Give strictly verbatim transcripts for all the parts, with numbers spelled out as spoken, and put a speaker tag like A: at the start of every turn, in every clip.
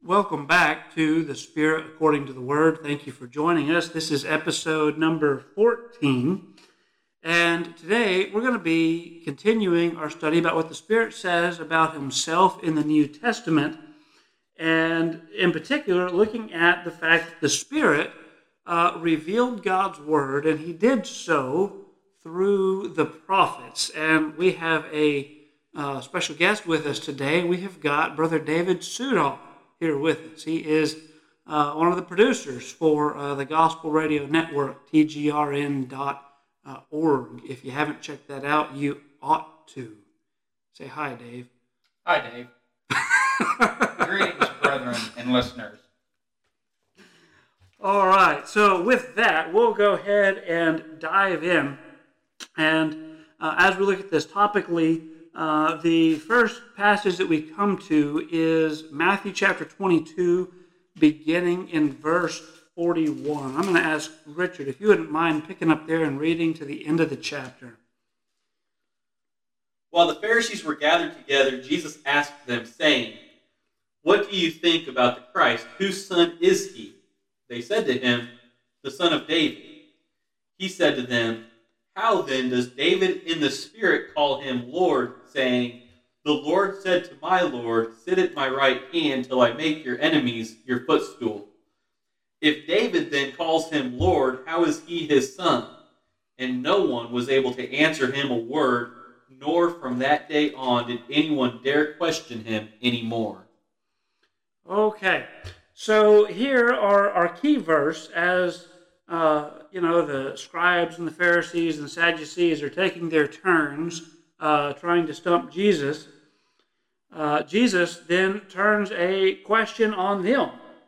A: Welcome back to The Spirit According to the Word. Thank you for joining us. This is episode number fourteen. And today we're going to be continuing our study about what the Spirit says about himself in the New Testament. And in particular, looking at the fact that the Spirit uh, revealed God's Word, and he did so through the prophets. And we have a uh, special guest with us today. We have got Brother David Sudol here with us. He is uh, one of the producers for uh, the Gospel Radio Network, T G R N dot org. If you haven't checked that out, you ought to. Say hi, Dave.
B: Hi, Dave. Greetings, brethren and listeners.
A: All right, so with that, we'll go ahead and dive in. And uh, as we look at this topically, Uh, the first passage that we come to is Matthew chapter twenty-two, beginning in verse forty-one. I'm going to ask Richard if you wouldn't mind picking up there and reading to the end of the chapter.
C: While the Pharisees were gathered together, Jesus asked them, saying, "What do you think about the Christ? Whose son is he?" They said to him, "The son of David." He said to them, "How then does David in the Spirit call him Lord, saying, 'The Lord said to my Lord, sit at my right hand till I make your enemies your footstool'? If David then calls him Lord, how is he his son?" And no one was able to answer him a word, nor from that day on did anyone dare question him anymore.
A: Okay, so here are our key verse as uh, you know, the scribes and the Pharisees and the Sadducees are taking their turns uh, trying to stump Jesus. Uh, Jesus then turns a question on them.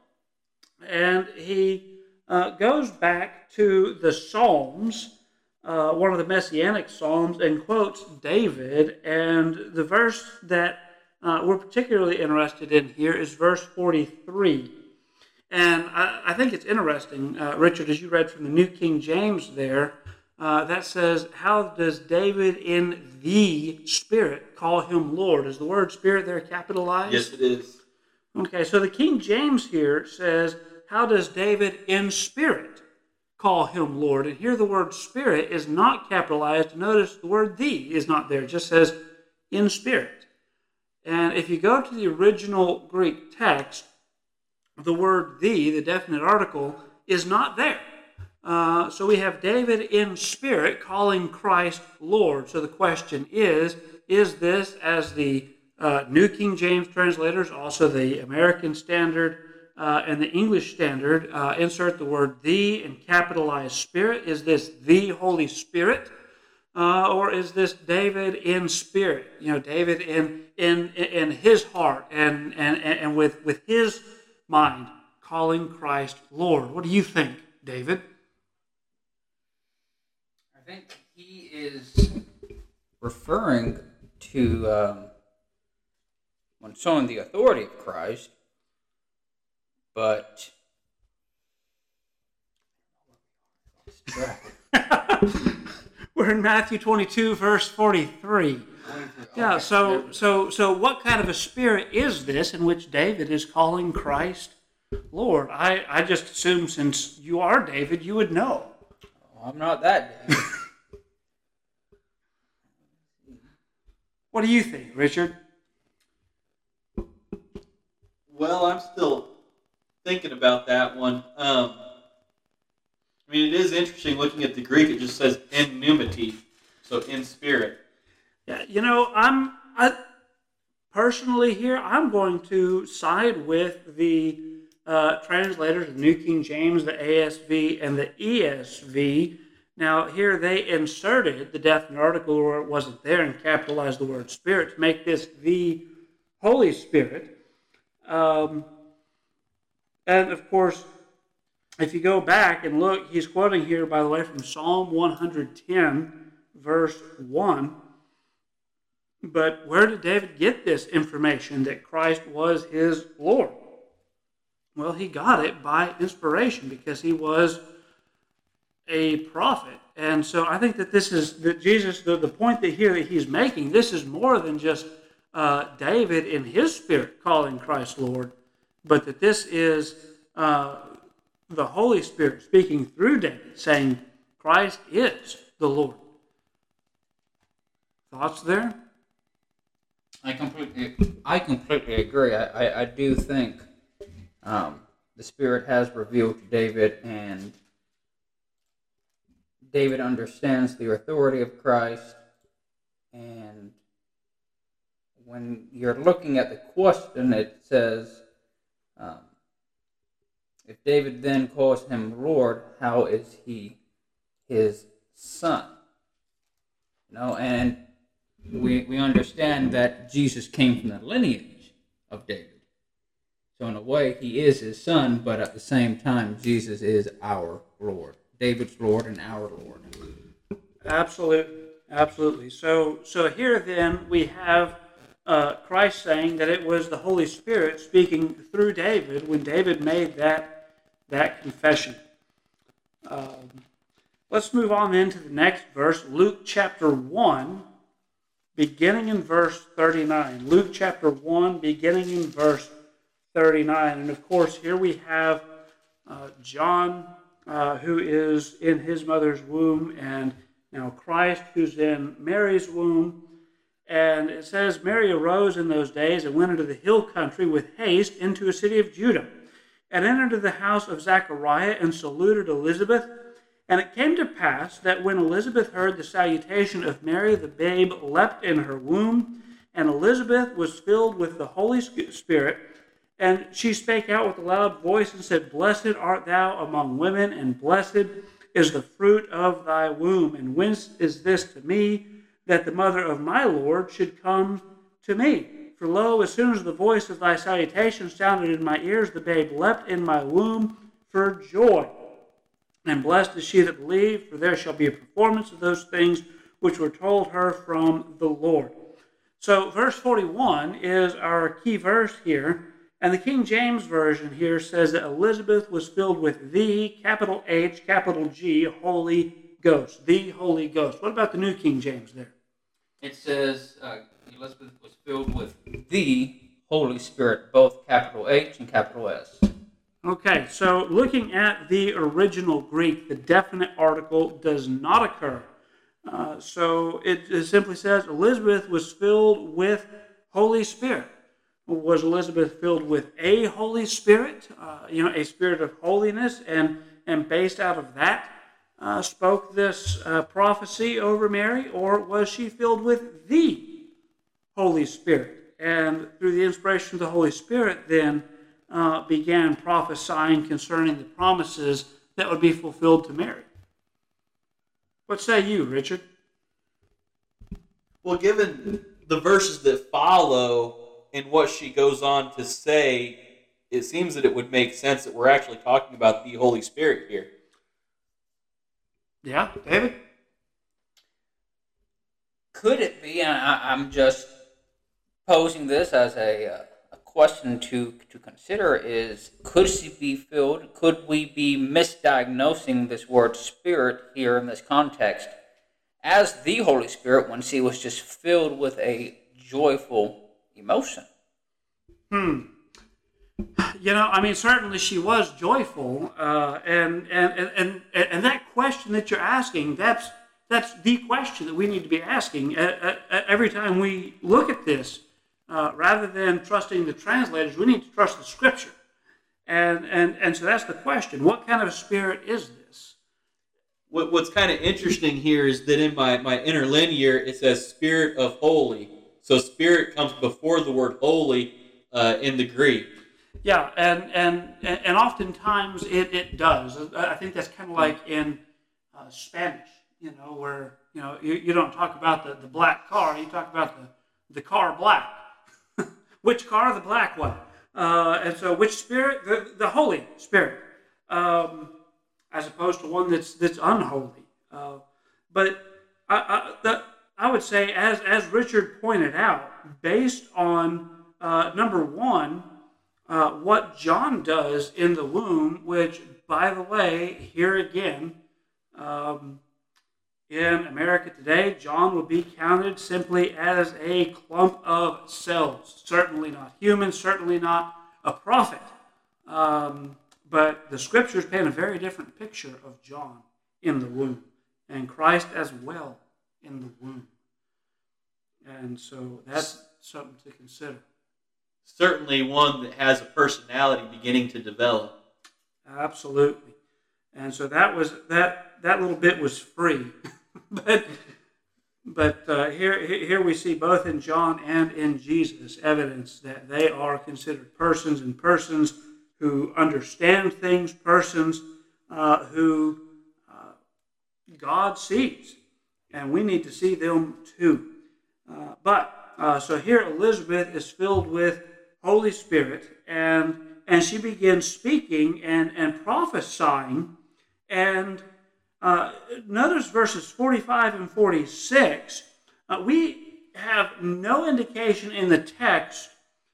A: And he uh, goes back to the Psalms, uh, one of the Messianic Psalms, and quotes David. And the verse that uh, we're particularly interested in here is verse forty-three. And I, I think it's interesting, uh, Richard, as you read from the New King James there, uh, that says, "How does David in the Spirit call him Lord?" Is the word Spirit there capitalized?
C: Yes, it is.
A: Okay, so the King James here says, "How does David in Spirit call him Lord?" And here the word Spirit is not capitalized. Notice the word "the" is not there. It just says "in Spirit." And if you go to the original Greek text, the word "the," the definite article, is not there. Uh, so we have David in Spirit calling Christ Lord. So the question is, is this, as the uh, New King James translators, also the American Standard uh, and the English Standard, uh, insert the word "the" and capitalize Spirit, is this the Holy Spirit? Uh, or is this David in Spirit? You know, David in in in his heart and and, and with, with his mind, calling Christ Lord. What do you think, David?
B: I think he is referring to um, when showing the authority of Christ, but
A: we're in Matthew twenty-two, verse forty-three. Yeah, so so so what kind of a spirit is this in which David is calling Christ Lord? I, I just assume since you are David, you would know.
B: Well, I'm not that David.
A: What do you think, Richard?
C: Well, I'm still thinking about that one. Um, I mean, it is interesting looking at the Greek. It just says "in pneumati," so in spirit.
A: Yeah, you know, I'm I, personally here, I'm going to side with the uh, translators, the New King James, the A S V, and the E S V. Now, here they inserted the definite article where it wasn't there and capitalized the word Spirit to make this the Holy Spirit. Um, and, of course, if you go back and look, he's quoting here, by the way, from Psalm one ten, verse one. But where did David get this information that Christ was his Lord? Well, he got it by inspiration because he was a prophet. And so I think that this is, that Jesus, the, the point that here that he's making, this is more than just uh, David in his spirit calling Christ Lord. but that this is uh, the Holy Spirit speaking through David, saying Christ is the Lord. Thoughts there?
B: I completely, I completely agree. I, I, I do think um, the Spirit has revealed to David, and David understands the authority of Christ. And when you're looking at the question, it says, um, if David then calls him Lord, how is he his son? You know, and we we understand that Jesus came from the lineage of David. So in a way, he is his son, but at the same time, Jesus is our Lord. David's Lord and our Lord.
A: Absolutely. Absolutely. So, so here then we have uh, Christ saying that it was the Holy Spirit speaking through David when David made that that confession. Um, let's move on then to the next verse, Luke chapter one, beginning in verse thirty-nine. Luke chapter one, beginning in verse thirty-nine. And of course, here we have uh, John, uh, who is in his mother's womb, and now Christ, who's in Mary's womb. And it says, Mary arose in those days and went into the hill country with haste into a city of Judah, and entered into the house of Zechariah and saluted Elizabeth. And it came to pass that when Elizabeth heard the salutation of Mary, the babe leapt in her womb, and Elizabeth was filled with the Holy Spirit. And she spake out with a loud voice and said, Blessed art thou among women, and blessed is the fruit of thy womb. And whence is this to me, that the mother of my Lord should come to me? For lo, as soon as the voice of thy salutation sounded in my ears, the babe leapt in my womb for joy. And blessed is she that believed, for there shall be a performance of those things which were told her from the Lord. So verse forty-one is our key verse here. And the King James Version here says that Elizabeth was filled with the, capital H, capital G, Holy Ghost. The Holy Ghost. What about the New King James there?
B: It says uh, Elizabeth was filled with the Holy Spirit, both capital H and capital S.
A: Okay, so looking at the original Greek, the definite article does not occur. Uh, so it, it simply says Elizabeth was filled with Holy Spirit. Was Elizabeth filled with a Holy Spirit, uh, you know, a spirit of holiness, and, and based out of that uh, spoke this uh, prophecy over Mary, or was she filled with the Holy Spirit? And through the inspiration of the Holy Spirit, then uh, began prophesying concerning the promises that would be fulfilled to Mary. What say you, Richard?
C: Well, given the verses that follow and what she goes on to say, it seems that it would make sense that we're actually talking about the Holy Spirit here.
A: Yeah, David?
B: Could it be, and I, I'm just posing this as a, uh, a question to, to consider, is could she be filled, could we be misdiagnosing this word spirit here in this context as the Holy Spirit when she was just filled with a joyful emotion?
A: Hmm. You know, I mean, certainly she was joyful, uh, and, and and and and that question that you're asking, that's that's the question that we need to be asking uh, uh, every time we look at this. Uh, rather than trusting the translators, we need to trust the Scripture, and and and so that's the question: what kind of spirit is this?
C: What, what's kind of interesting here is that in my my interlinear it says Spirit of Holy. So Spirit comes before the word holy uh, in the Greek.
A: Yeah, and and and oftentimes it, it does. I think that's kind of like in uh, Spanish, you know, where you know you, you don't talk about the, the black car, you talk about the, the car black. Which car? The black one. Uh, and so which spirit? The, the Holy Spirit, um, as opposed to one that's that's unholy. Uh, but I, I, the, I would say, as as Richard pointed out, based on uh, number one, uh, what John does in the womb, which, by the way, here again, um, in America today, John would be counted simply as a clump of cells. Certainly not human, certainly not a prophet. Um, but the Scriptures paint a very different picture of John in the womb, and Christ as well in the womb. And so that's something to consider.
C: Certainly one that has a personality beginning to develop.
A: Absolutely. And so that was that that little bit was free. but but uh, here here we see both in John and in Jesus evidence that they are considered persons, and persons who understand things, persons uh, who uh, God sees. And we need to see them too. Uh, but, uh, so here Elizabeth is filled with Holy Spirit, and and she begins speaking and, and prophesying. And uh, notice verses forty-five and forty-six. Uh, we have no indication in the text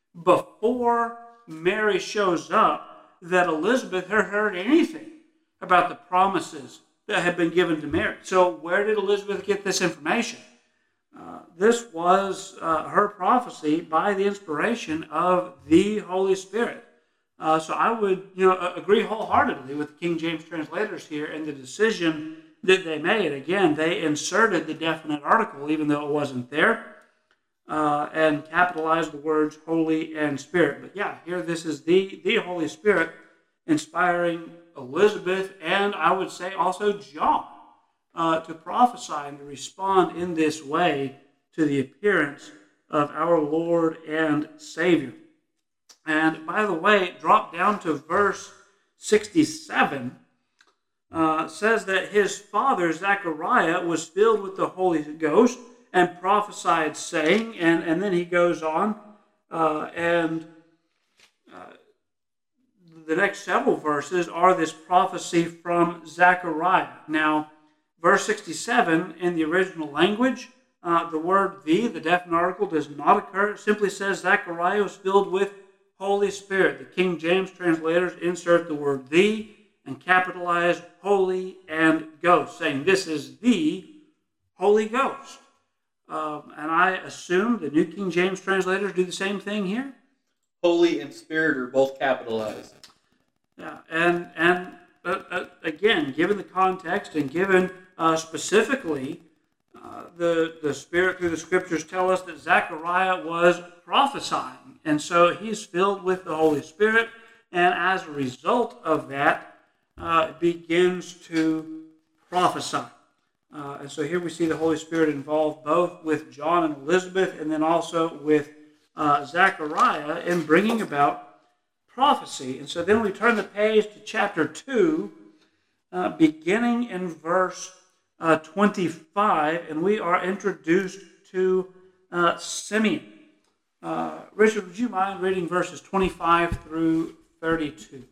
A: before Mary shows up that Elizabeth had heard anything about the promises that had been given to Mary. So where did Elizabeth get this information? Uh, this was uh, her prophecy by the inspiration of the Holy Spirit. Uh, so I would, you know, agree wholeheartedly with the King James translators here and the decision that they made. Again, they inserted the definite article, even though it wasn't there, uh, and capitalized the words Holy and Spirit. But yeah, here this is the, the Holy Spirit inspiring Elizabeth, and I would say also John, uh, to prophesy and to respond in this way to the appearance of our Lord and Savior. And by the way, drop down to verse sixty-seven, uh, says that his father Zechariah was filled with the Holy Ghost and prophesied saying, and, and then he goes on, uh, and uh, the next several verses are this prophecy from Zechariah. Now, verse sixty-seven in the original language, uh, the word the, the definite article, does not occur. It simply says Zechariah was filled with Holy Spirit. The King James translators insert the word the and capitalize Holy and Ghost, saying this is the Holy Ghost. Um, and I assume the New King James translators do the same thing here.
C: Holy and Spirit are both capitalized.
A: Yeah, and and uh, uh, again, given the context and given uh, specifically uh, the the Spirit through the Scriptures tell us that Zechariah was prophesying. And so he's filled with the Holy Spirit, and as a result of that, uh, begins to prophesy. Uh, and so here we see the Holy Spirit involved both with John and Elizabeth, and then also with uh, Zechariah in bringing about prophecy. And so then we turn the page to chapter two, uh, beginning in verse uh, twenty-five, and we are introduced to uh, Simeon. Uh, Richard, would you mind reading verses twenty-five through thirty-two?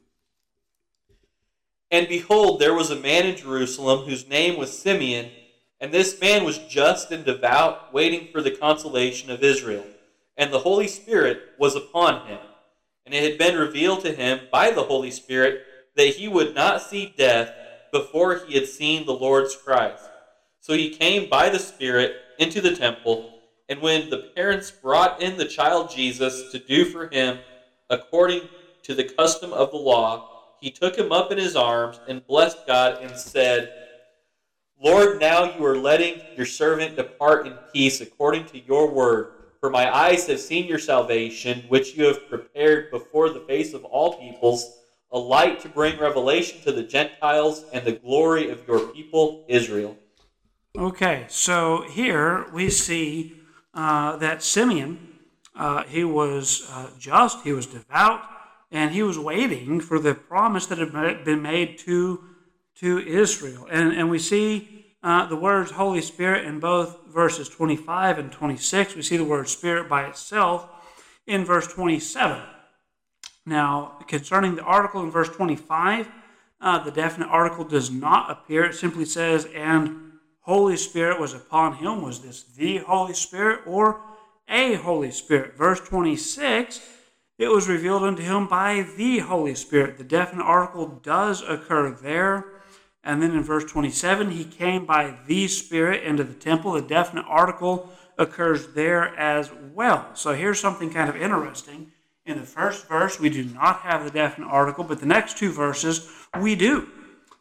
C: And behold, there was a man in Jerusalem whose name was Simeon, and this man was just and devout, waiting for the consolation of Israel. And the Holy Spirit was upon him. And it had been revealed to him by the Holy Spirit that he would not see death before he had seen the Lord's Christ. So he came by the Spirit into the temple. And when the parents brought in the child Jesus to do for him according to the custom of the law, he took him up in his arms and blessed God and said, Lord, now you are letting your servant depart in peace according to your word. For my eyes have seen your salvation, which you have prepared before the face of all peoples, a light to bring revelation to the Gentiles and the glory of your people Israel.
A: Okay, so here we see Uh, that Simeon, uh, he was uh, just, he was devout, and he was waiting for the promise that had been made to, to Israel. And, and we see uh, the words Holy Spirit in both verses twenty-five and twenty-six. We see the word Spirit by itself in verse twenty-seven. Now, concerning the article in verse twenty-five, uh, the definite article does not appear. It simply says, and Holy Spirit was upon him. Was this the Holy Spirit or a Holy Spirit? Verse twenty-six, it was revealed unto him by the Holy Spirit. The definite article does occur there. And then in verse twenty-seven, he came by the Spirit into the temple. The definite article occurs there as well. So here's something kind of interesting. In the first verse, we do not have the definite article, but the next two verses, we do.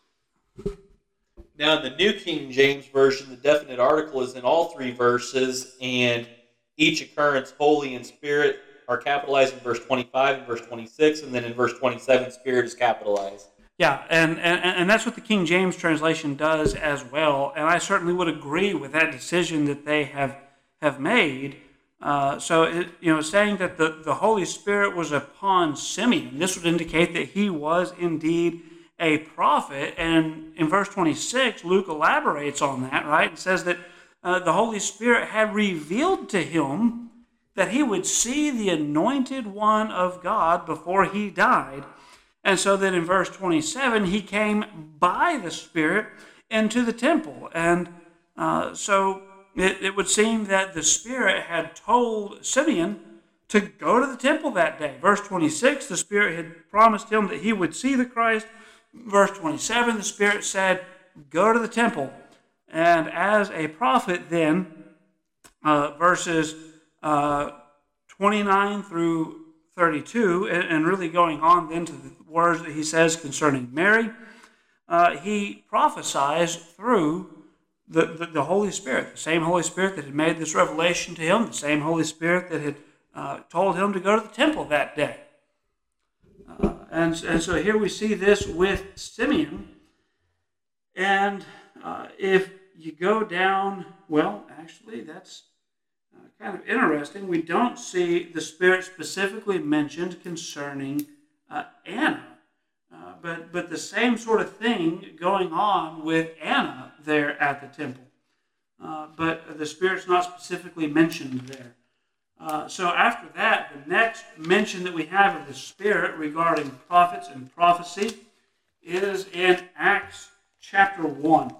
C: Now, in the New King James Version, the definite article is in all three verses, and each occurrence, holy and spirit, are capitalized in verse twenty-five and verse twenty-six, and then in verse twenty-seven, spirit is capitalized.
A: Yeah, and, and, and that's what the King James translation does as well, and I certainly would agree with that decision that they have have made. Uh, so, it, you know, saying that the, the Holy Spirit was upon Simeon, this would indicate that he was indeed a prophet. And in verse twenty-six, Luke elaborates on that, right? And says that uh, the Holy Spirit had revealed to him that he would see the anointed one of God before he died. And so then in verse twenty-seven, he came by the Spirit into the temple. And uh, so it, it would seem that the Spirit had told Simeon to go to the temple that day. Verse twenty-six, the Spirit had promised him that he would see the Christ. Verse twenty-seven, the Spirit said, go to the temple. And as a prophet then, uh, verses uh, twenty-nine through thirty-two, and, and really going on then to the words that he says concerning Mary, uh, he prophesies through the, the, the Holy Spirit, the same Holy Spirit that had made this revelation to him, the same Holy Spirit that had uh, told him to go to the temple that day. Uh, and, and so here we see this with Simeon. And uh, if you go down, well, actually, that's uh, kind of interesting. We don't see the Spirit specifically mentioned concerning uh, Anna. Uh, but, but the same sort of thing going on with Anna there at the temple. Uh, but the Spirit's not specifically mentioned there. Uh, so after that, the next mention that we have of the Spirit regarding prophets and prophecy is in Acts chapter one.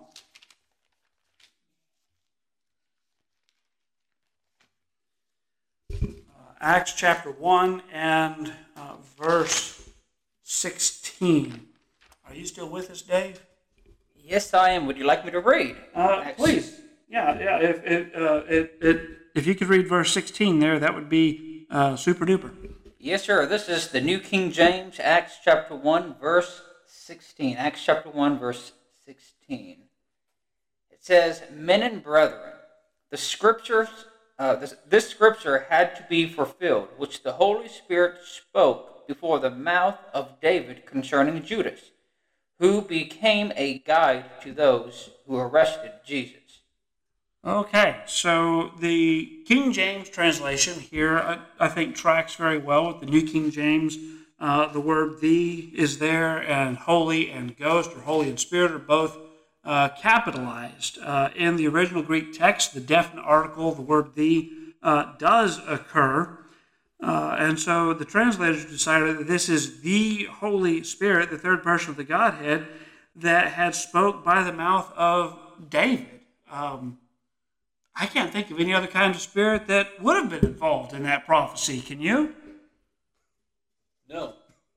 A: Uh, Acts chapter one and uh, verse sixteen. Are you still with us, Dave?
B: Yes, I am. Would you like me to read?
A: Uh, please. Yeah, yeah. If, if, uh, it, it, if you could read verse sixteen there, that would be uh, super duper.
B: Yes, sir. This is the New King James, Acts chapter one, verse sixteen. Acts chapter one, verse sixteen. It says, men and brethren, the scriptures, uh, this, this scripture had to be fulfilled, which the Holy Spirit spoke before the mouth of David concerning Judas, who became a guide to those who arrested Jesus.
A: Okay, so the King James translation here, I, I think, tracks very well with the New King James. Uh, the word "the" is there, and "holy" and "ghost" or "Holy" and "Spirit" are both uh, capitalized. Uh, in the original Greek text, the definite article, the word "the," uh, does occur. Uh, and so the translators decided that this is the Holy Spirit, the third person of the Godhead, that had spoke by the mouth of David. Um, I can't think of any other kind of spirit that would have been involved in that prophecy. Can you?
C: No.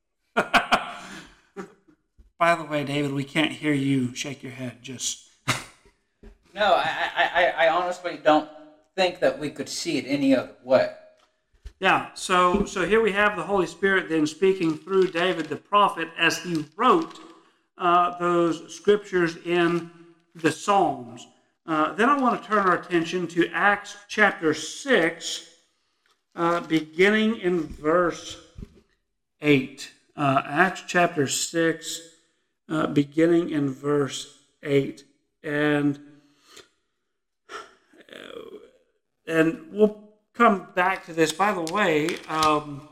A: By the way, David, we can't hear you shake your head. Just
B: No, I, I, I honestly don't think that we could see it any other way.
A: Yeah, so so here we have the Holy Spirit then speaking through David the prophet as he wrote uh, those scriptures in the Psalms. Uh, then I want to turn our attention to Acts chapter six, uh, beginning in verse eight. Uh, Acts chapter six, uh, beginning in verse eight. And, uh, and we'll come back to this. By the way, um,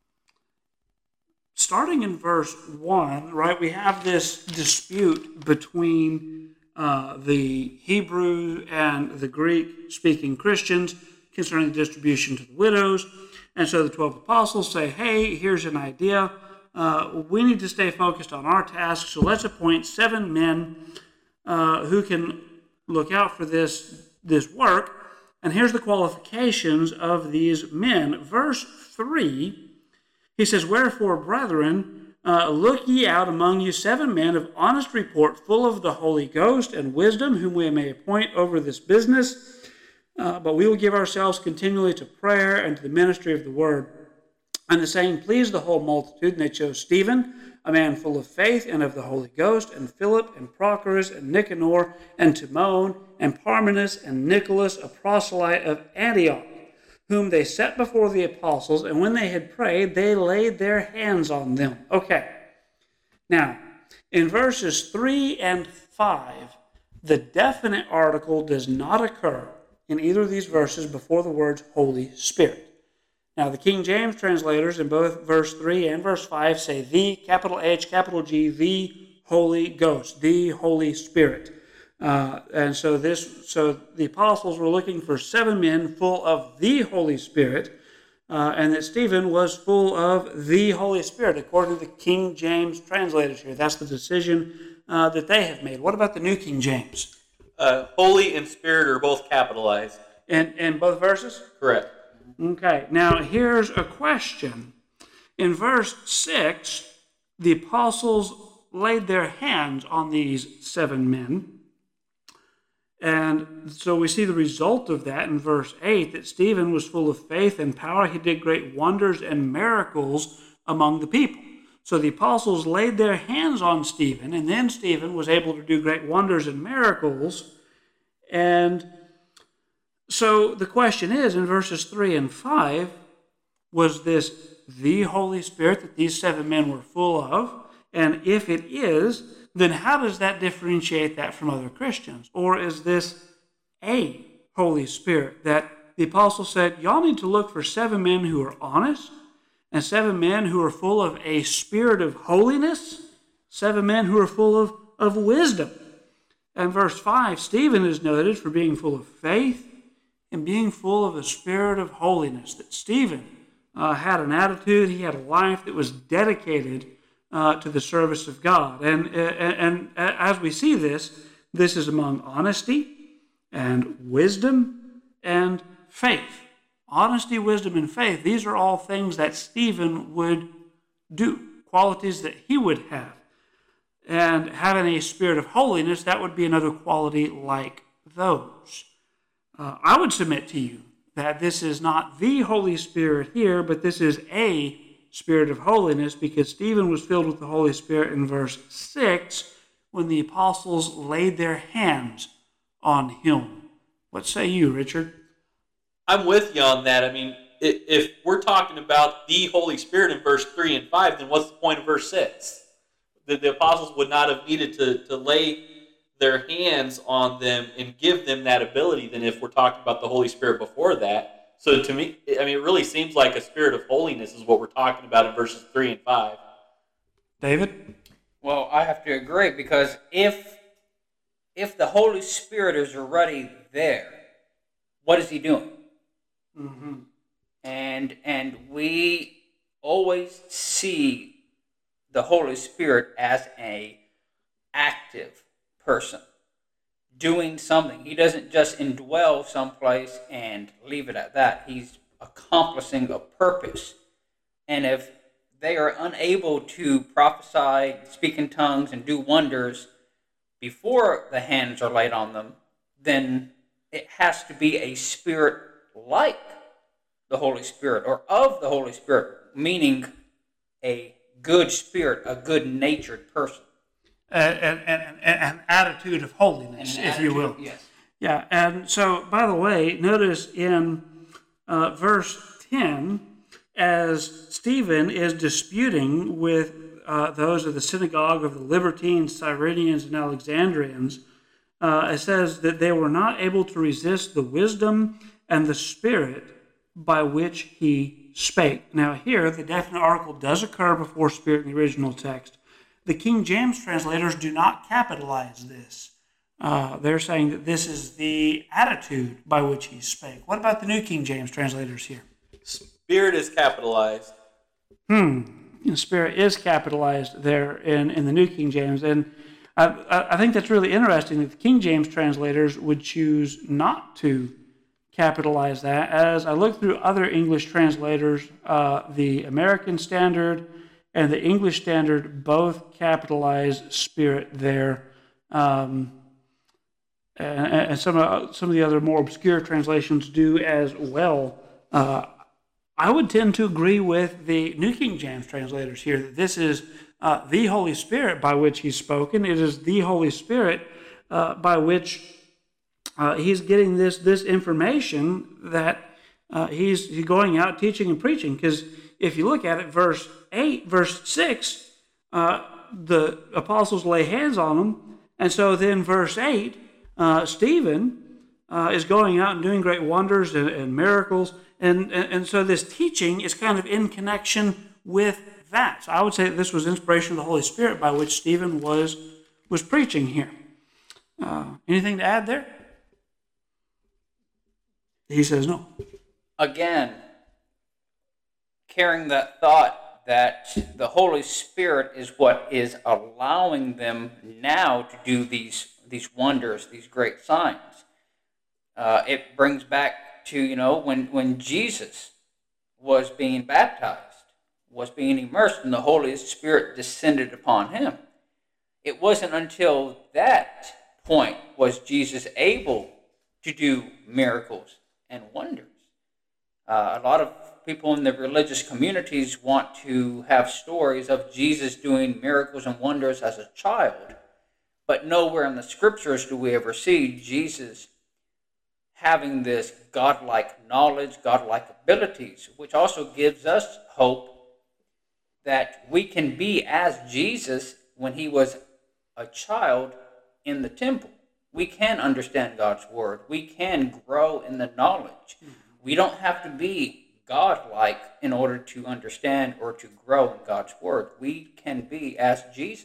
A: starting in verse one, right, we have this dispute between uh, the Hebrew and the Greek-speaking Christians concerning the distribution to the widows. And so the twelve apostles say, hey, here's an idea. Uh, we need to stay focused on our task, so let's appoint seven men uh, who can look out for this, this work. And here's the qualifications of these men. Verse three, he says, wherefore, brethren, uh, look ye out among you seven men of honest report, full of the Holy Ghost and wisdom, whom we may appoint over this business. Uh, but we will give ourselves continually to prayer and to the ministry of the word. And the saying pleased the whole multitude, and they chose Stephen, a man full of faith and of the Holy Ghost, and Philip, and Prochorus, and Nicanor, and Timon, and Parmenas, and Nicholas, a proselyte of Antioch, whom they set before the apostles, and when they had prayed, they laid their hands on them. Okay. Now, in verses three and five, the definite article does not occur in either of these verses before the words Holy Spirit. Now, the King James translators in both verse three and verse five say the, capital H, capital G, the Holy Ghost, the Holy Spirit. Uh, and so this, so the apostles were looking for seven men full of the Holy Spirit, uh, and that Stephen was full of the Holy Spirit, according to the King James translators here. That's the decision uh, that they have made. What about the New King James?
C: Uh, Holy and Spirit are both capitalized.
A: In, in both verses?
C: Correct.
A: Okay, now here's a question. In verse six, the apostles laid their hands on these seven men. And so we see the result of that in verse eight, that Stephen was full of faith and power. He did great wonders and miracles among the people. So the apostles laid their hands on Stephen, and then Stephen was able to do great wonders and miracles. And so the question is, in verses three and five, was this the Holy Spirit that these seven men were full of? And if it is, then how does that differentiate that from other Christians? Or is this a Holy Spirit that the apostle said, y'all need to look for seven men who are honest, and seven men who are full of a spirit of holiness, seven men who are full of, of wisdom. And verse five, Stephen is noted for being full of faith and being full of a spirit of holiness. That Stephen uh, had an attitude, he had a life that was dedicated uh, to the service of God. And, uh, and as we see this, this is among honesty and wisdom and faith. Honesty, wisdom, and faith, these are all things that Stephen would do, qualities that he would have. And having a spirit of holiness, that would be another quality like those. Uh, I would submit to you that this is not the Holy Spirit here, but this is a spirit of holiness, because Stephen was filled with the Holy Spirit in verse six when the apostles laid their hands on him. What say you, Richard?
C: I'm with you on that. I mean, if we're talking about the Holy Spirit in verse three and five, then what's the point of verse six? The, the apostles would not have needed to, to lay their hands on them and give them that ability than if we're talking about the Holy Spirit before that. So to me, I mean, it really seems like a spirit of holiness is what we're talking about in verses three and five.
A: David?
B: Well, I have to agree, because if if the Holy Spirit is already there, what is he doing?
A: Mm-hmm.
B: And and we always see the Holy Spirit as a active person doing something. He doesn't just indwell someplace and leave it at that. He's accomplishing a purpose. And if they are unable to prophesy, speak in tongues, and do wonders before the hands are laid on them, then it has to be a spirit like the Holy Spirit, or of the Holy Spirit, meaning a good spirit, a good-natured person.
A: An, an, an attitude of holiness,
B: An
A: if
B: attitude,
A: you will.
B: Yes.
A: Yeah, and so, by the way, notice in uh, verse ten, as Stephen is disputing with uh, those of the synagogue of the Libertines, Cyrenians, and Alexandrians, uh, it says that they were not able to resist the wisdom and the spirit by which he spake. Now here, the definite article does occur before spirit in the original text. The King James translators do not capitalize this. Uh, they're saying that this is the attitude by which he spake. What about the New King James translators here?
C: Spirit is capitalized.
A: Hmm. The spirit is capitalized there in, in the New King James. And I, I think that's really interesting that the King James translators would choose not to capitalize that. As I look through other English translators, uh, the American Standard and the English Standard both capitalize spirit there. Um, and, and some of, some of the other more obscure translations do as well. Uh, I would tend to agree with the New King James translators here that this is uh, the Holy Spirit by which he's spoken. It is the Holy Spirit uh, by which uh, he's getting this this information that uh, he's, he's going out teaching and preaching. Because if you look at it, verse eight, verse six, uh, the apostles lay hands on them. And so then verse eight, uh, Stephen uh, is going out and doing great wonders and, and miracles. And, and, and so this teaching is kind of in connection with that. So I would say that this was inspiration of the Holy Spirit by which Stephen was, was preaching here. Uh, anything to add there? He says no.
B: Again, carrying that thought that the Holy Spirit is what is allowing them now to do these these wonders, these great signs. Uh, it brings back to, you know, when, when Jesus was being baptized, was being immersed, and the Holy Spirit descended upon him. It wasn't until that point was Jesus able to do miracles and wonders. Uh, a lot of people in the religious communities want to have stories of Jesus doing miracles and wonders as a child, but nowhere in the scriptures do we ever see Jesus having this godlike knowledge, godlike abilities, which also gives us hope that we can be as Jesus when he was a child in the temple. We can understand God's word. We can grow in the knowledge. We don't have to be godlike in order to understand or to grow in God's word. We can be as Jesus.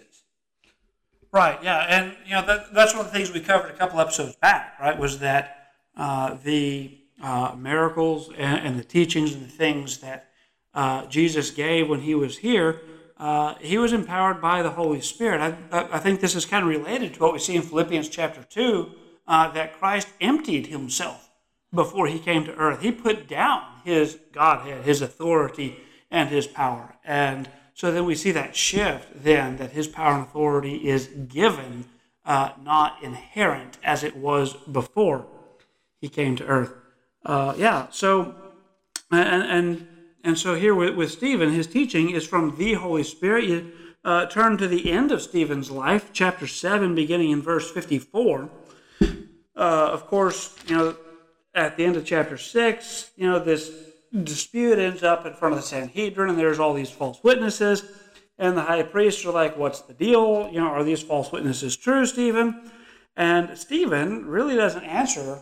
A: Right, yeah, and you know that, that's one of the things we covered a couple episodes back, right, was that uh, the uh, miracles and, and the teachings and the things that uh, Jesus gave when he was here, uh, he was empowered by the Holy Spirit. I, I think this is kind of related to what we see in Philippians chapter two, uh, that Christ emptied himself before he came to earth. He put down his Godhead, his authority, and his power. And so then we see that shift then, that his power and authority is given, uh, not inherent as it was before he came to earth. Uh, yeah, so, and and and so here with, with Stephen, his teaching is from the Holy Spirit. You uh, turn to the end of Stephen's life, chapter seven, beginning in verse fifty-four. Uh, of course, you know, at the end of chapter six, you know, this dispute ends up in front of the Sanhedrin, and there's all these false witnesses, and the high priests are like, what's the deal? You know, are these false witnesses true, Stephen? And Stephen really doesn't answer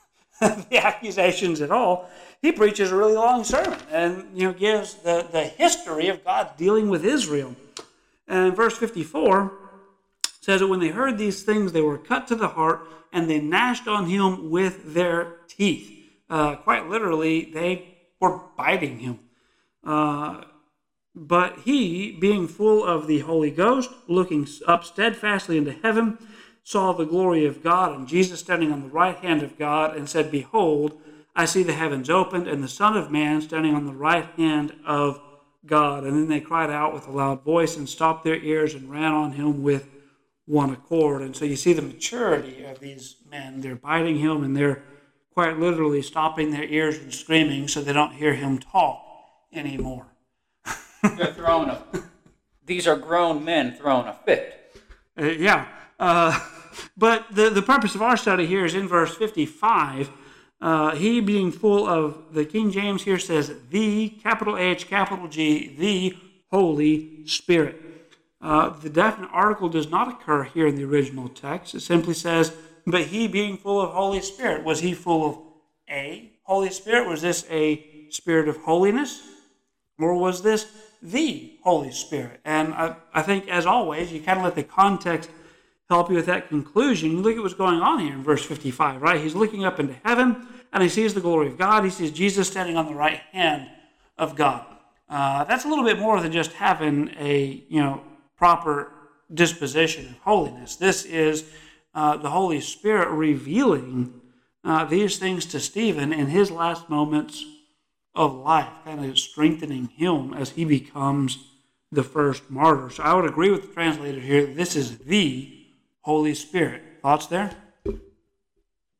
A: the accusations at all. He preaches a really long sermon and, you know, gives the, the history of God dealing with Israel. And verse fifty-four says that when they heard these things, they were cut to the heart, and they gnashed on him with their teeth. Uh, quite literally, they were biting him. Uh, but he, being full of the Holy Ghost, looking up steadfastly into heaven, saw the glory of God and Jesus standing on the right hand of God, and said, Behold, I see the heavens opened, and the Son of Man standing on the right hand of God. And then they cried out with a loud voice and stopped their ears and ran on him with one accord. And so you see the maturity of these men. They're biting him, and they're quite literally stopping their ears and screaming so they don't hear him talk anymore.
B: They're throwing a, these are grown men throwing a fit.
A: Uh, yeah. Uh, but the, the purpose of our study here is in verse fifty-five. Uh, he being full of, the King James here says, the, capital H, capital G, the Holy Spirit. Uh, the definite article does not occur here in the original text. It simply says, but he being full of Holy Spirit. Was he full of a Holy Spirit? Was this a spirit of holiness? Or was this the Holy Spirit? And I, I think, as always, you kind of let the context help you with that conclusion. You look at what's going on here in verse fifty-five, right? He's looking up into heaven, and he sees the glory of God. He sees Jesus standing on the right hand of God. Uh, that's a little bit more than just having a, you know, proper disposition of holiness. This is uh, the Holy Spirit revealing uh, these things to Stephen in his last moments of life, kind of strengthening him as he becomes the first martyr. So I would agree with the translator here that this is the Holy Spirit. Thoughts there?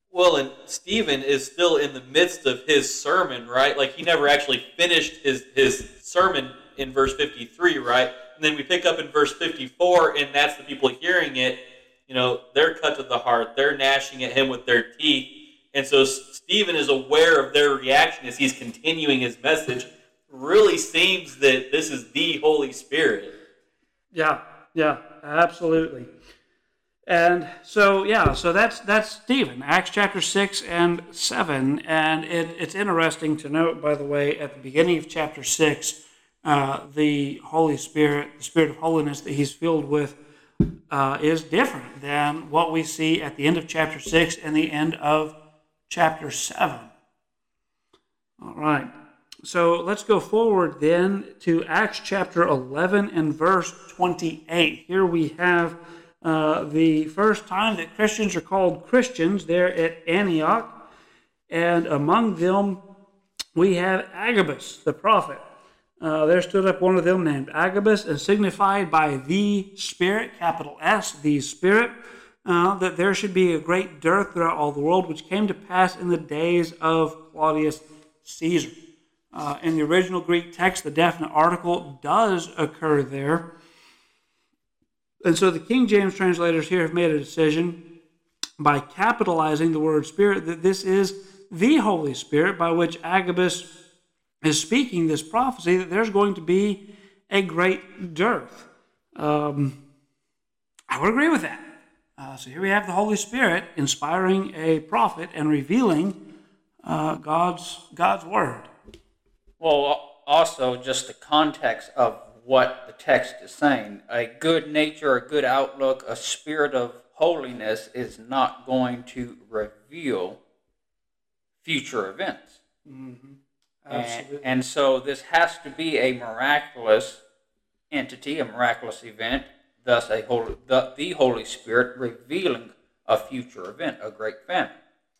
C: Well, and Stephen is still in the midst of his sermon, right? Like he never actually finished his, his sermon in verse fifty-three, right? And then we pick up in verse fifty-four, and that's the people hearing it. You know, they're cut to the heart. They're gnashing at him with their teeth. And so Stephen is aware of their reaction as he's continuing his message. Really seems that this is the Holy Spirit.
A: Yeah, yeah, absolutely. And so, yeah, so that's that's Stephen, Acts chapter six and seven. And it, it's interesting to note, by the way, at the beginning of chapter six, uh, the Holy Spirit, the Spirit of holiness that he's filled with, uh, is different than what we see at the end of chapter six and the end of chapter seven. All right. So let's go forward then to Acts chapter eleven and verse twenty-eight. Here we have uh, the first time that Christians are called Christians there at Antioch. And among them we have Agabus, the prophet. Uh, there stood up one of them named Agabus, and signified by the Spirit, capital S, the Spirit, uh, that there should be a great dearth throughout all the world, which came to pass in the days of Claudius Caesar. Uh, in the original Greek text, the definite article does occur there. And so the King James translators here have made a decision by capitalizing the word Spirit that this is the Holy Spirit by which Agabus is speaking this prophecy that there's going to be a great dearth. Um, I would agree with that. Uh, so here we have the Holy Spirit inspiring a prophet and revealing uh, God's God's word.
B: Well, also just the context of what the text is saying. A good nature, a good outlook, a spirit of holiness is not going to reveal future events.
A: Mm-hmm.
B: And, and so this has to be a miraculous entity, a miraculous event, thus a holy, the, the Holy Spirit revealing a future event, a great famine.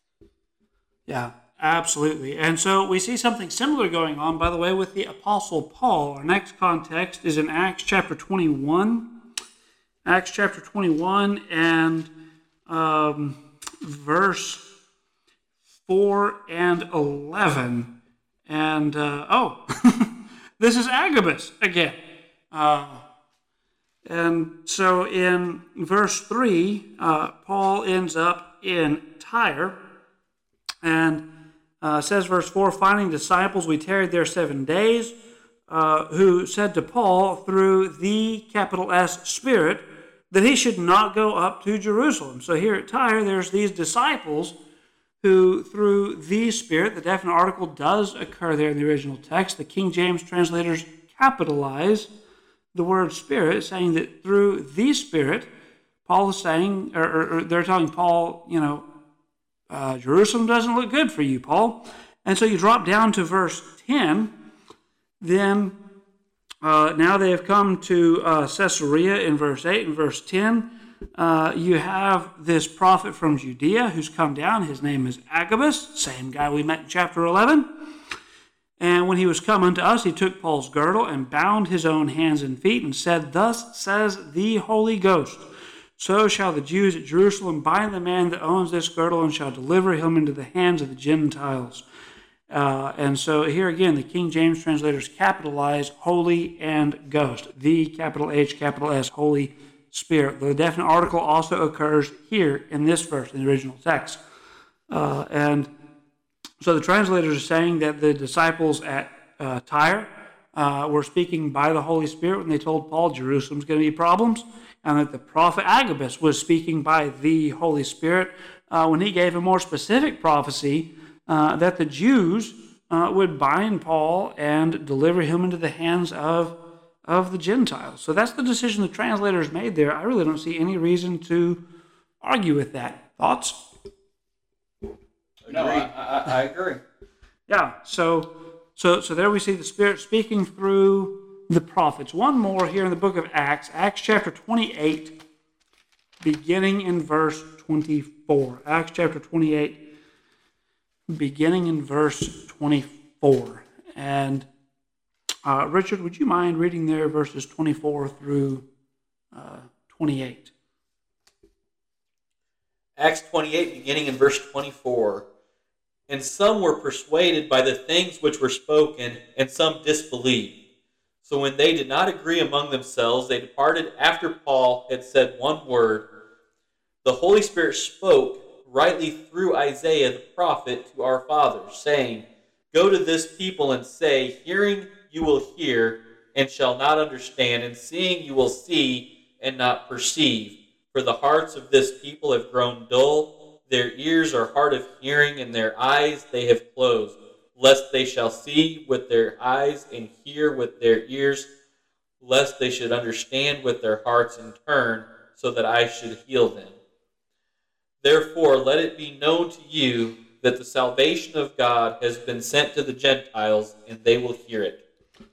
A: Yeah, absolutely. And so we see something similar going on, by the way, with the Apostle Paul. Our next context is in Acts chapter twenty-one. Acts chapter twenty-one and um, verse four and eleven. And, uh, oh, this is Agabus again. Uh, and so in verse three, uh, Paul ends up in Tyre. And uh, says verse four, finding disciples, we tarried there seven days, uh, who said to Paul through the capital S Spirit that he should not go up to Jerusalem. So here at Tyre, there's these disciples who through the Spirit, the definite article does occur there in the original text. The King James translators capitalize the word Spirit, saying that through the Spirit, Paul is saying, or, or, or they're telling Paul, you know, uh, Jerusalem doesn't look good for you, Paul. And so you drop down to verse ten. Then uh, now they have come to uh, Caesarea in verse eight and verse ten. Uh, you have this prophet from Judea who's come down. His name is Agabus, same guy we met in chapter eleven. And when he was come unto us, he took Paul's girdle and bound his own hands and feet and said, thus says the Holy Ghost, so shall the Jews at Jerusalem bind the man that owns this girdle and shall deliver him into the hands of the Gentiles. Uh, and so here again, the King James translators capitalize Holy and Ghost, the capital H, capital S, Holy Spirit. The definite article also occurs here in this verse, in the original text. Uh, and so the translators are saying that the disciples at uh, Tyre uh, were speaking by the Holy Spirit when they told Paul Jerusalem's going to be problems, and that the prophet Agabus was speaking by the Holy Spirit uh, when he gave a more specific prophecy uh, that the Jews uh, would bind Paul and deliver him into the hands of of the Gentiles. So that's the decision the translators made there. I really don't see any reason to argue with that. Thoughts?
B: No, I, I, I agree.
A: Yeah, so so so there we see the Spirit speaking through the prophets. One more here in the book of Acts, Acts chapter twenty-eight, beginning in verse twenty-four. Acts chapter twenty-eight, beginning in verse twenty-four. And Uh, Richard, would you mind reading there verses twenty-four through uh, twenty-eight?
C: Acts twenty-eight, beginning in verse twenty-four. And some were persuaded by the things which were spoken, and some disbelieved. So when they did not agree among themselves, they departed after Paul had said one word. The Holy Spirit spoke rightly through Isaiah the prophet to our fathers, saying, Go to this people and say, Hearing you will hear, and shall not understand, and seeing you will see, and not perceive. For the hearts of this people have grown dull, their ears are hard of hearing, and their eyes they have closed, lest they shall see with their eyes and hear with their ears, lest they should understand with their hearts and turn, so that I should heal them. Therefore, let it be known to you that the salvation of God has been sent to the Gentiles, and they will hear it.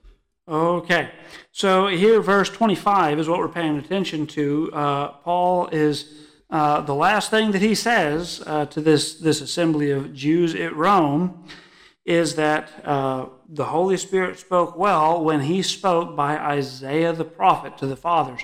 A: Okay, so here verse twenty-five is what we're paying attention to. Uh, Paul is, uh, the last thing that he says uh, to this, this assembly of Jews at Rome is that uh, the Holy Spirit spoke well when he spoke by Isaiah the prophet to the fathers.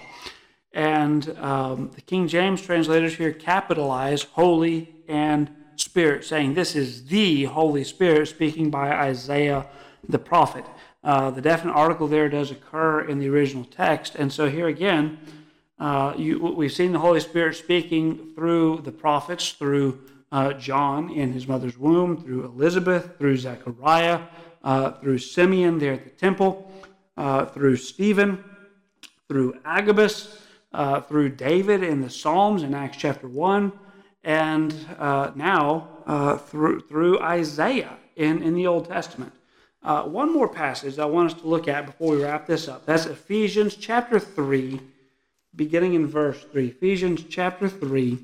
A: And um, the King James translators here capitalize Holy and Spirit, saying this is the Holy Spirit speaking by Isaiah the prophet. Uh, the definite article there does occur in the original text. And so here again, uh, you, we've seen the Holy Spirit speaking through the prophets, through uh, John in his mother's womb, through Elizabeth, through Zechariah, uh, through Simeon there at the temple, uh, through Stephen, through Agabus, uh, through David in the Psalms in Acts chapter one, and uh, now uh, through, through Isaiah in, in the Old Testament. Uh, one more passage I want us to look at before we wrap this up. That's Ephesians chapter three, beginning in verse three. Ephesians chapter three,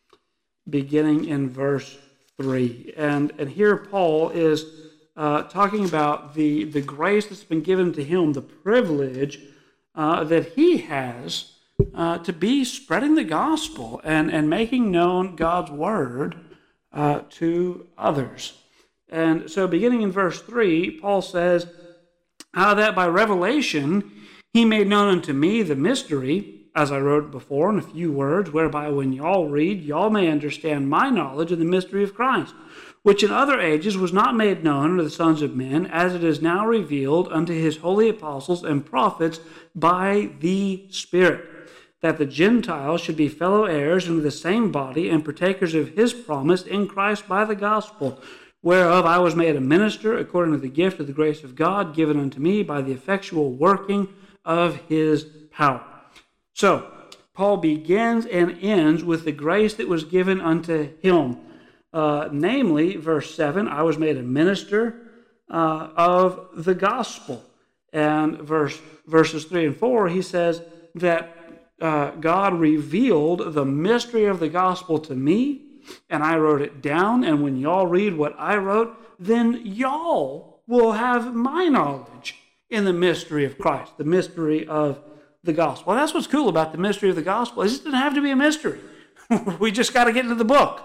A: beginning in verse three. And, and here Paul is uh, talking about the, the grace that's been given to him, the privilege uh, that he has uh, to be spreading the gospel and, and making known God's word uh, to others. And so beginning in verse three, Paul says, How that by revelation he made known unto me the mystery, as I wrote before in a few words, whereby when y'all read, y'all may understand my knowledge of the mystery of Christ, which in other ages was not made known unto the sons of men, as it is now revealed unto his holy apostles and prophets by the Spirit, that the Gentiles should be fellow heirs unto the same body and partakers of his promise in Christ by the gospel, whereof I was made a minister according to the gift of the grace of God given unto me by the effectual working of his power. So, Paul begins and ends with the grace that was given unto him. Uh, namely, verse seven, I was made a minister uh, of the gospel. And verse verses three and four, he says that uh, God revealed the mystery of the gospel to me, and I wrote it down, and when y'all read what I wrote, then y'all will have my knowledge in the mystery of Christ, the mystery of the gospel. Well, that's what's cool about the mystery of the gospel, is it doesn't have to be a mystery. We just got to get into the book.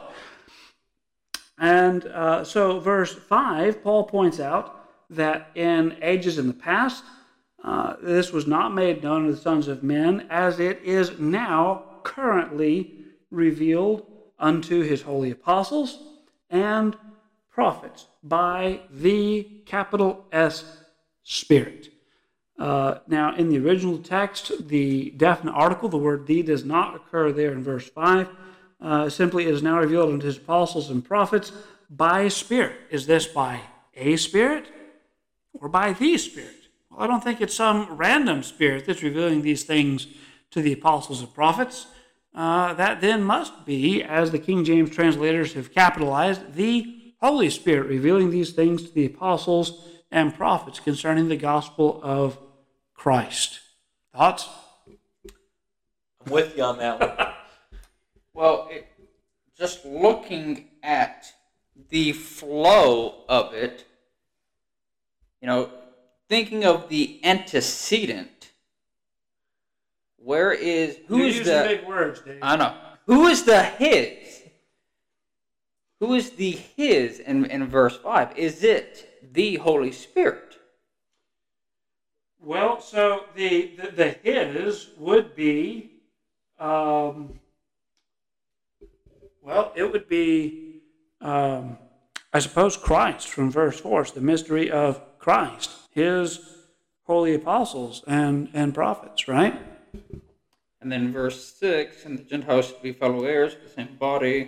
A: And uh, so verse five, Paul points out that in ages in the past, uh, this was not made known to the sons of men, as it is now currently revealed unto his holy apostles and prophets by the capital S Spirit. Uh, now, in the original text, the definite article, the word "the," does not occur there in verse five. Uh, simply, it is now revealed unto his apostles and prophets by Spirit. Is this by a Spirit or by the Spirit? Well, I don't think it's some random spirit that's revealing these things to the apostles and prophets. Uh, that then must be, as the King James translators have capitalized, the Holy Spirit revealing these things to the apostles and prophets concerning the gospel of Christ. Thoughts?
C: I'm with you on that one.
B: Well, it, just looking at the flow of it, you know, thinking of the antecedent, where is, who
A: You're
B: is
A: using
B: the...
A: big words, Dave.
B: I know. Who is the his? Who is the his in, in verse five? Is it the Holy Spirit?
A: Well, so the, the, the his would be, um, Well, it would be, um, I suppose, Christ from verse four. It's the mystery of Christ, his holy apostles and, and prophets, right?
B: And then verse six, and the Gentiles should be fellow heirs of the same body,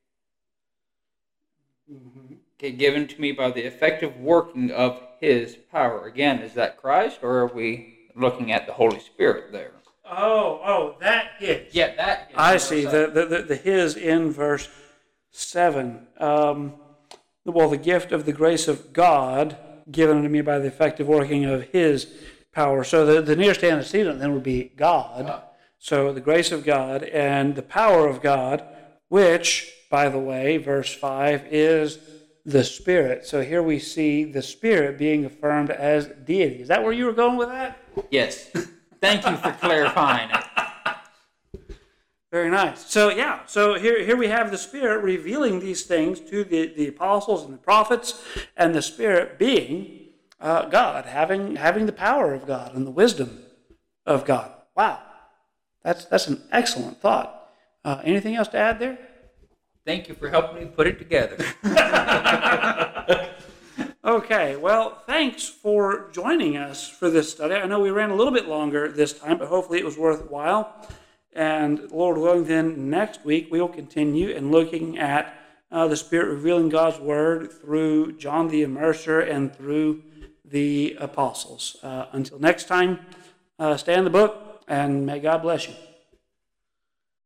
B: mm-hmm. okay, given to me by the effective working of his power. Again, is that Christ, or are we looking at the Holy Spirit there?
A: Oh, oh, that his.
B: Yeah, that his.
A: I see, the, the, the, the his in verse seven. Um, well, the gift of the grace of God given unto me by the effective working of his power. So the, the nearest antecedent then would be God. God. So the grace of God and the power of God, which, by the way, verse five, is the Spirit. So here we see the Spirit being affirmed as deity. Is that where you were going with that?
B: Yes. Thank you for clarifying it.
A: Very nice. So yeah, so here, here we have the Spirit revealing these things to the, the apostles and the prophets, and the Spirit being uh, God, having having the power of God and the wisdom of God. Wow. That's that's an excellent thought. Uh, anything else to add there?
B: Thank you for helping me put it together.
A: Okay, well, thanks for joining us for this study. I know we ran a little bit longer this time, but hopefully it was worthwhile. And Lord willing, then next week we will continue in looking at uh, the Spirit revealing God's Word through John the Immerser and through the apostles. Uh, until next time, uh, stay in the book. And may God bless you.